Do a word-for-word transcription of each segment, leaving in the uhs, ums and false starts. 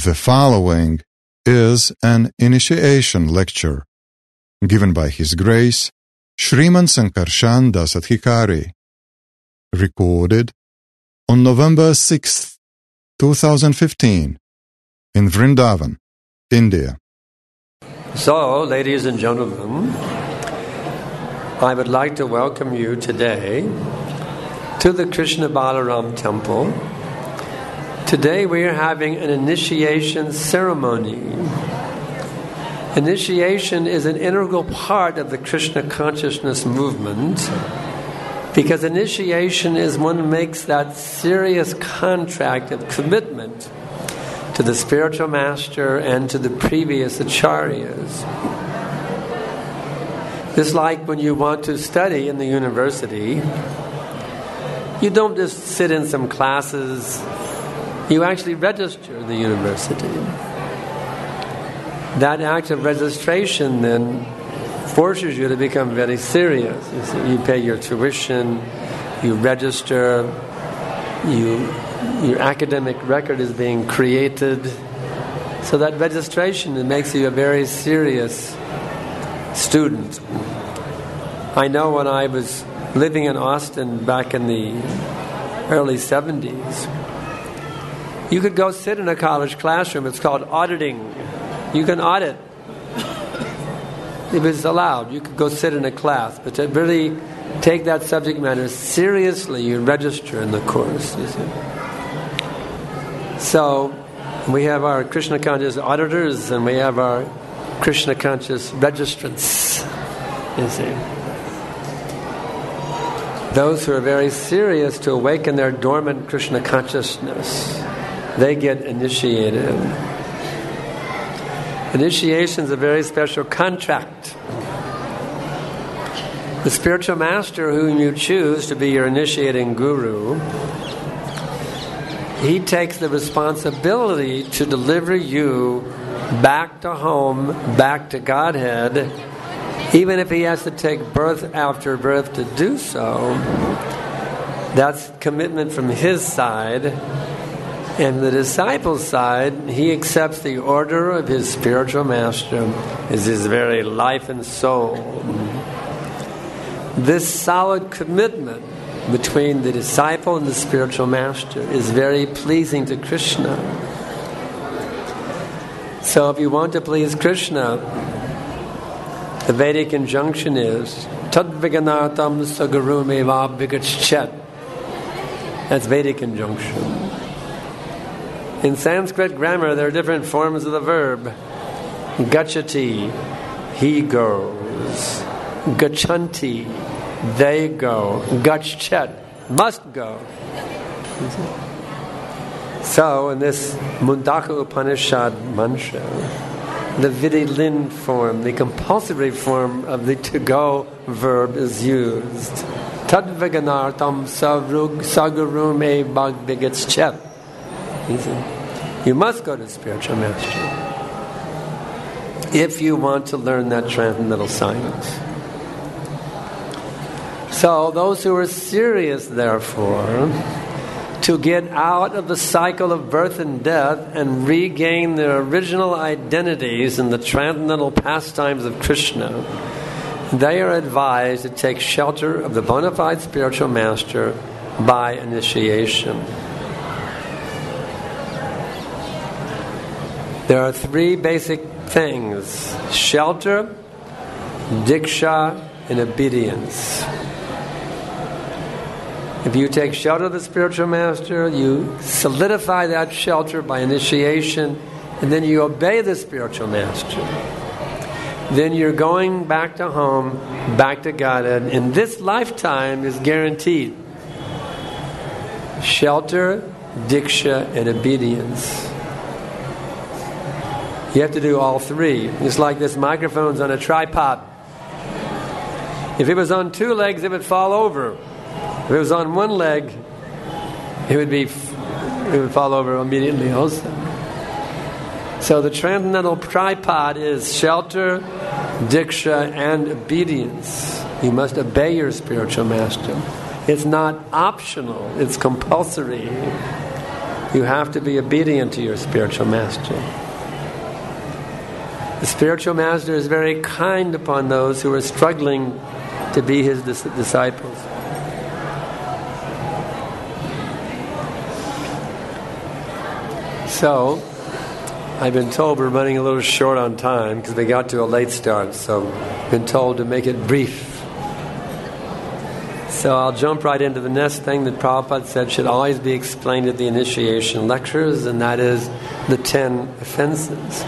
The following is an initiation lecture given by His Grace Sriman Sankarshan Das Adhikari, recorded on November sixth, twenty fifteen, in Vrindavan, India. So, ladies and gentlemen, I would like to welcome you today to the Krishna Balaram Temple. Today we are having an initiation ceremony. Initiation is an integral part of the Krishna consciousness movement because initiation is one who makes that serious contract of commitment to the spiritual master and to the previous acharyas. It's like when you want to study in the university, you don't just sit in some classes. You actually register in the university. That act of registration then forces you to become very serious. You see, you pay your tuition, you register, you, your academic record is being created. So that registration, it makes you a very serious student. I know when I was living in Austin back in the early seventies, you could go sit in a college classroom. It's called auditing. You can audit. It was allowed. You could go sit in a class. But to really take that subject matter seriously, you register in the course, you see. So, we have our Krishna conscious auditors and we have our Krishna conscious registrants, you see. Those who are very serious to awaken their dormant Krishna consciousness, they get initiated. Initiation is a very special contract. The spiritual master whom you choose to be your initiating guru, he takes the responsibility to deliver you back to home, back to Godhead, even if he has to take birth after birth to do so. That's commitment from his side. And the disciple's side, he accepts the order of his spiritual master as his very life and soul. This solid commitment between the disciple and the spiritual master is very pleasing to Krishna. So if you want to please Krishna, the Vedic injunction is Tadviganatam sagarume vabhigachet. That's Vedic injunction. In Sanskrit grammar, there are different forms of the verb. Gachati, he goes. Gachanti, they go. Gachet, must go. So, in this Mundaka Upanishad mantra, the Vidilin form, the compulsory form of the to-go verb is used. Tadviganartam sagarume bhagbigatschet. You must go to spiritual master if you want to learn that transcendental science. So those who are serious, therefore, to get out of the cycle of birth and death and regain their original identities in the transcendental pastimes of Krishna, they are advised to take shelter of the bona fide spiritual master by initiation. There are three basic things: shelter, diksha, and obedience. If you take shelter of the spiritual master, you solidify that shelter by initiation, and then you obey the spiritual master. Then you're going back to home, back to Godhead, and this lifetime is guaranteed. Shelter, diksha, and obedience. You have to do all three. It's like this microphone's on a tripod. If it was on two legs, it would fall over. If it was on one leg, it would be, it would fall over immediately also. So the transcendental tripod is shelter, diksha, and obedience. You must obey your spiritual master. It's not optional, it's compulsory. You have to be obedient to your spiritual master. The spiritual master is very kind upon those who are struggling to be his dis- disciples. So, I've been told we're running a little short on time because we got to a late start, so I've been told to make it brief. So I'll jump right into the next thing that Prabhupada said should always be explained at the initiation lectures, and that is the ten offenses.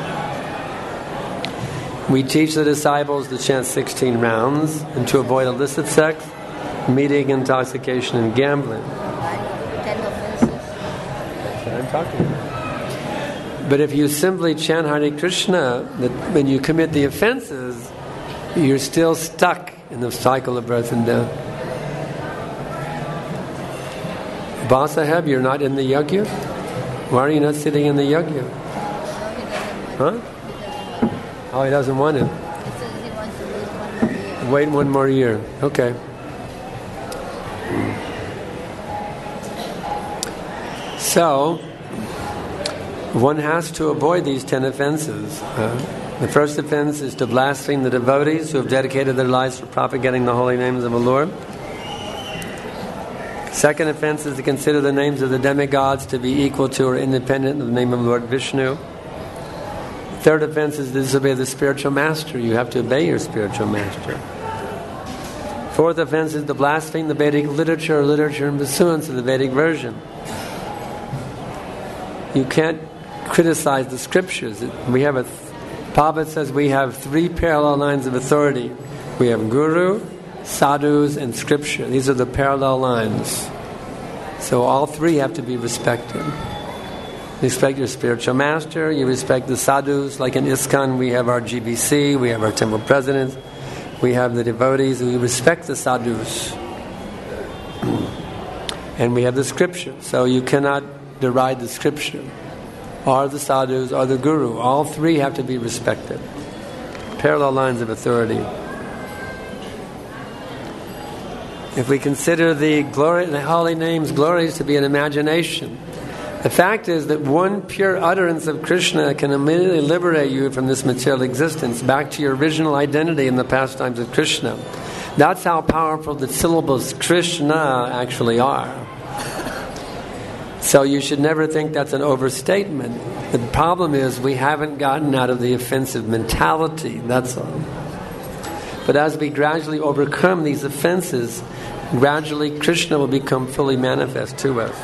We teach the disciples to chant sixteen rounds and to avoid illicit sex, meeting, intoxication, and gambling. Ten offenses. That's what I'm talking about. But if you simply chant Hare Krishna, that when you commit the offenses, you're still stuck in the cycle of birth and death. Basaheb, you're not in the yajna? Why are you not sitting in the yajna? Huh? Oh, he doesn't want it. He says he wants to wait one more year. Wait one more year. Okay. So, one has to avoid these ten offenses. Uh, the first offense is to blaspheme the devotees who have dedicated their lives for propagating the holy names of the Lord. Second offense is to consider the names of the demigods to be equal to or independent of the name of Lord Vishnu. Third offense is to disobey the spiritual master. You have to obey your spiritual master. Fourth offense is to blaspheme the Vedic literature or literature in pursuance of the Vedic version. You can't criticize the scriptures. We have a, Prabhupada says we have three parallel lines of authority. We have Guru, Sadhus, and Scripture. These are the parallel lines. So all three have to be respected. You respect your spiritual master, you respect the sadhus. Like in ISKCON, we have our G B C, we have our temple presidents, we have the devotees, we respect the sadhus. And we have the scripture. So you cannot deride the scripture, or the sadhus, or the guru. All three have to be respected. Parallel lines of authority. If we consider the glory, the holy names glories to be an imagination, the fact is that one pure utterance of Krishna can immediately liberate you from this material existence back to your original identity in the pastimes of Krishna. That's how powerful the syllables Krishna actually are. So you should never think that's an overstatement. The problem is we haven't gotten out of the offensive mentality, that's all. But as we gradually overcome these offenses, gradually Krishna will become fully manifest to us.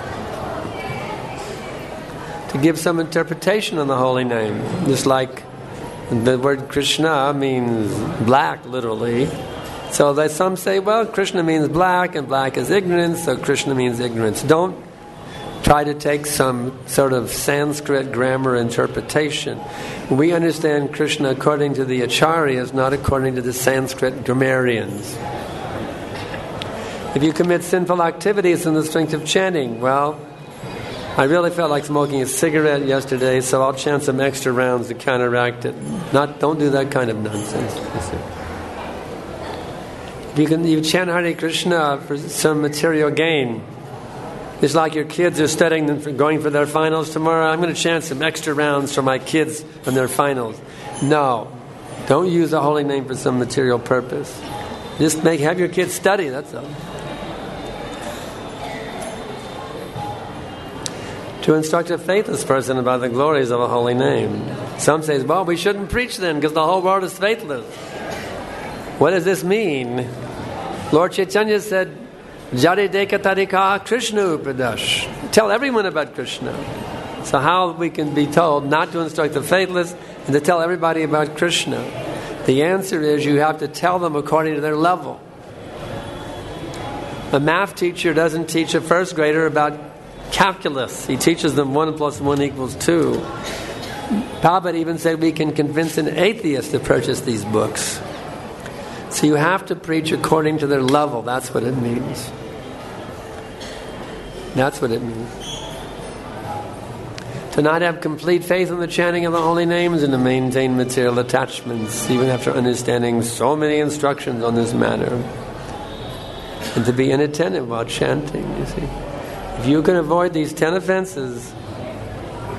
To give some interpretation on the holy name, just like the word Krishna means black, literally. So that some say, well, Krishna means black, and black is ignorance, so Krishna means ignorance. Don't try to take some sort of Sanskrit grammar interpretation. We understand Krishna according to the Acharyas, not according to the Sanskrit grammarians. If you commit sinful activities in the strength of chanting, well, I really felt like smoking a cigarette yesterday, so I'll chant some extra rounds to counteract it. Not, don't do that kind of nonsense. If you can, you chant Hare Krishna for some material gain. It's like your kids are studying and for going for their finals tomorrow. I'm going to chant some extra rounds for my kids on their finals. No, don't use the holy name for some material purpose. Just make have your kids study. That's all. To instruct a faithless person about the glories of a holy name. Some say, well, we shouldn't preach then because the whole world is faithless. What does this mean? Lord Chaitanya said, Jari Deka Tarika Krishna Upadash. Tell everyone about Krishna. So how we can be told not to instruct the faithless and to tell everybody about Krishna? The answer is you have to tell them according to their level. A math teacher doesn't teach a first grader about calculus. He teaches them one plus one equals two. Prabhupada even said we can convince an atheist to purchase these books. So you have to preach according to their level. That's what it means. That's what it means. To not have complete faith in the chanting of the holy names and to maintain material attachments, even after understanding so many instructions on this matter. And to be inattentive while chanting, you see. If you can avoid these ten offenses,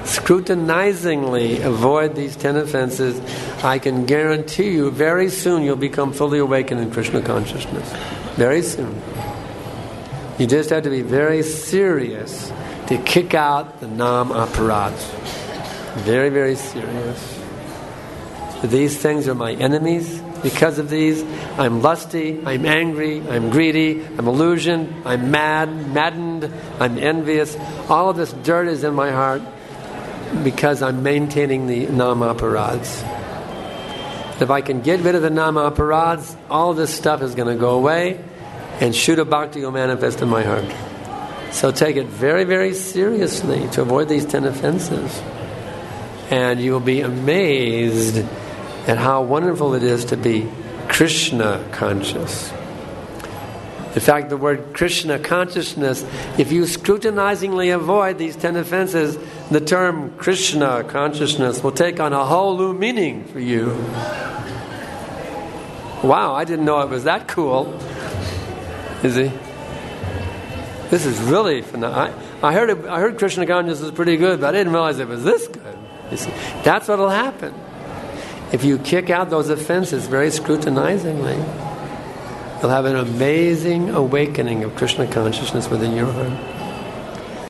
scrutinizingly avoid these ten offenses, I can guarantee you very soon you'll become fully awakened in Krishna consciousness. Very soon. You just have to be very serious to kick out the nam aparads. Very, very serious. These things are my enemies. Because of these, I'm lusty, I'm angry, I'm greedy, I'm illusioned, I'm mad, maddened, I'm envious. All of this dirt is in my heart because I'm maintaining the nama aparads. If I can get rid of the nama aparads, all this stuff is going to go away and Shuddha Bhakti will manifest in my heart. So take it very, very seriously to avoid these ten offenses. And you will be amazed at how wonderful it is to be Krishna conscious. In fact, the word Krishna consciousness, if you scrutinizingly avoid these ten offenses, the term Krishna consciousness will take on a whole new meaning for you. Wow, I didn't know it was that cool. Is he? This is really phenomenal. I, I heard it, I heard Krishna consciousness was pretty good, but I didn't realize it was this good. You see, that's what will happen. If you kick out those offenses very scrutinizingly, you'll have an amazing awakening of Krishna consciousness within your heart.